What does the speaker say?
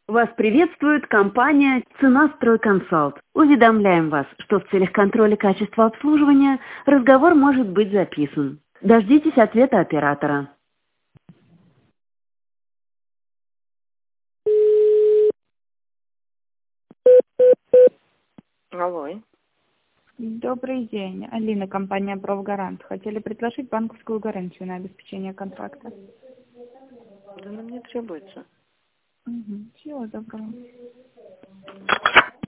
Вас приветствует компания «Ценастройконсалт». Уведомляем вас, что в целях контроля качества обслуживания разговор может быть записан. Дождитесь ответа оператора. Алло. Добрый день. Алина, компания «Профгарант». Хотели предложить банковскую гарантию на обеспечение контракта. Да нам не требуется. Всего доброго.